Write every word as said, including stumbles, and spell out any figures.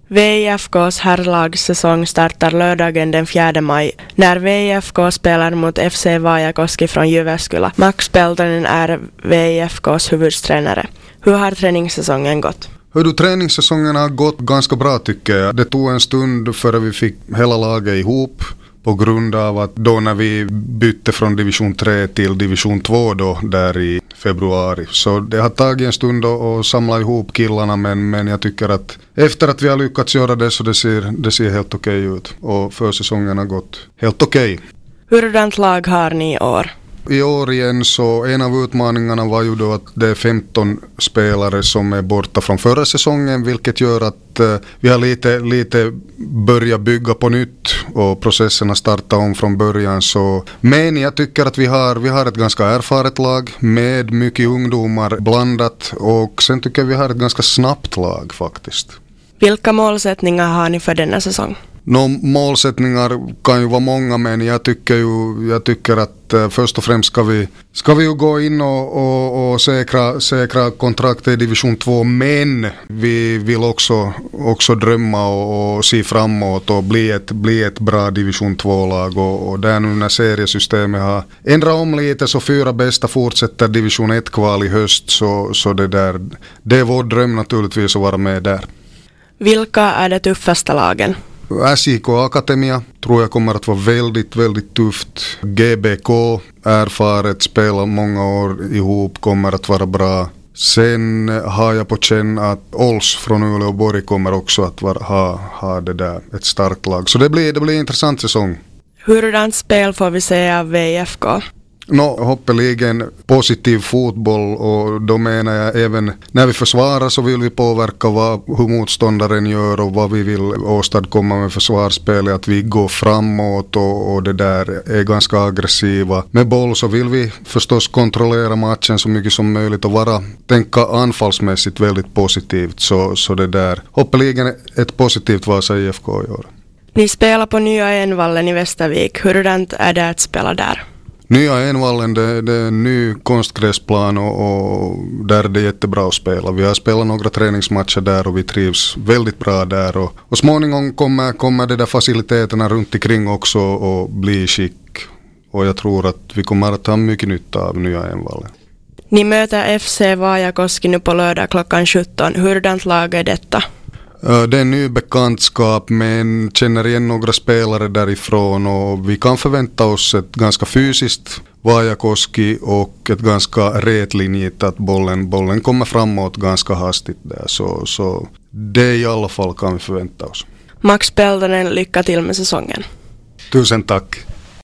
V I F K:s herrlagssäsong startar lördagen den fjärde maj när V I F K spelar mot F C Vaajakoski från Jyväskylä. Max Peltonen är V I F K:s huvudtränare. Hur har träningssäsongen gått? Hur du, träningssäsongen har gått ganska bra tycker jag. Det tog en stund före vi fick hela laget ihop på grund av att då när vi bytte från division tre till division två då där i februari. Så det har tagit en stund att samla ihop killarna men, men jag tycker att efter att vi har lyckats göra det så det ser, det ser helt okej ut och försäsongen har gått helt okej. Hurdant lag har ni i år? I år igen så en av utmaningarna var ju då att det är femton spelare som är borta från förra säsongen vilket gör att uh, vi har lite, lite börjat bygga på nytt och processerna startar om från början. Så, men jag tycker att vi har, vi har ett ganska erfaret lag med mycket ungdomar blandat och sen tycker jag vi har ett ganska snabbt lag faktiskt. Vilka målsättningar har ni för denna säsong? No, målsättningar kan ju vara många men jag tycker ju jag tycker att uh, först och främst ska vi ska vi ju gå in och, och, och säkra, säkra kontrakt i division två men vi vill också, också drömma och, och se framåt och bli ett, bli ett bra division två-lag och, och där nu när seriesystemet har ändrat om lite så fyra bästa fortsätter division ett-kval i höst så, så det där det är vår dröm naturligtvis att vara med där. Vilka är de tuffaste lagen? S I K Akademia tror jag kommer att vara väldigt, väldigt tufft. G B K, erfaret, spelar många år ihop, kommer att vara bra. Sen har jag på känn att Ols från Uleåborg kommer också att vara, ha, ha det där, ett starkt lag. Så det blir, det blir en intressant säsong. Hurdant spel får vi se av V I F K? No, hoppeligen positiv fotboll och då menar jag även när vi försvarar så vill vi påverka vad, hur motståndaren gör och vad vi vill åstadkomma med försvarsspelet, att vi går framåt och, och det där är ganska aggressiva. Med boll så vill vi förstås kontrollera matchen så mycket som möjligt och vara, tänka anfallsmässigt väldigt positivt så, så det där hoppeligen ett positivt Vasa I F K i år. Ni spelar på Nya Envallen i Västervik, hurdant är det att spela där? Nya Envallen, det, det är en ny konstgräsplan och, och där är det jättebra att spela. Vi har spelat några träningsmatcher där och vi trivs väldigt bra där. Och, och småningom kommer, kommer det där faciliteterna runt omkring också och bli skick. Och jag tror att vi kommer att ha mycket nytta av Nya Envallen. Ni möter F C Vaajakoski nu på lördag klockan sjutton. Hurdant lag är detta? Det är en ny bekantskap men känner igen några spelare därifrån och vi kan förvänta oss ett ganska fysiskt Vaajakoski och ett ganska rätlinjigt att bollen, bollen kommer framåt ganska hastigt där. Så, så det i alla fall kan vi förvänta oss. Max Peltonen, lycka till med säsongen. Tusen tack.